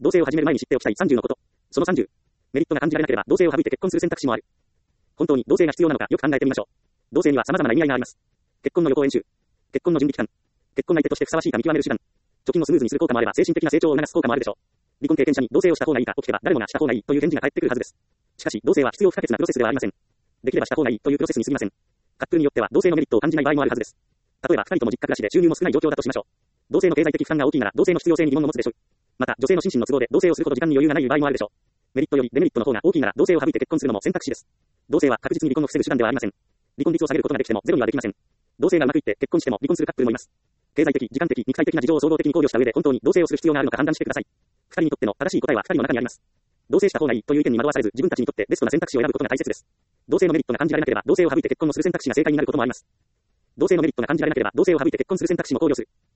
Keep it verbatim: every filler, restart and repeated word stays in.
同棲を始める前に知っておきたいさんじゅうのこと。そのさんじゅう。メリットが感じられなければ同棲を省いて結婚する選択肢もある。本当に同棲が必要なのかよく考えてみましょう。同棲には様々な意味合いがあります。結婚の予行演習。結婚の準備期間。結婚相手としてふさわしいか見極める手段。貯金をスムーズにする効果もあれば精神的な成長を促す効果もあるでしょう。離婚経験者に同棲をした方がいいか起きては誰もがした方がいいという返事が返ってくるはずです。しかし同棲は必要不可欠なプロセスではありません。できればした方がいいというプロセスに過ぎません。カップルによっては同棲のメリットを感じない場合もあるはずです。例えばふたりとも実家暮らしで収入も少ない状況だとしましょう。同棲の経済的負担が大きいなら同棲の必要性に疑問を持つでしょう。また女性の心身の都合で同棲をするほど時間に余裕がない場合もあるでしょう。メリットよりデメリットの方が大きいなら同棲を省いて結婚するのも選択肢です。同棲は確実に離婚を防ぐ手段ではありません。離婚率を下げることができてもゼロにはできません。同棲がうまくいって結婚しても離婚するカップルもいます。経済的、時間的、肉体的な事情を総合的に考慮した上で本当に同棲をする必要があるのか判断してください。ふたりにとっての正しい答えはふたりの中にあります。同棲した方がいいという意見に惑わされず自分たちにとってベストな選択肢を選ぶことが大切です。同棲のメリットが感じられなければ同棲を省いて結婚をする選択肢が正解になることもあります。同棲のメリットが感じられなければ同棲を省いて結婚する選択肢も考慮する。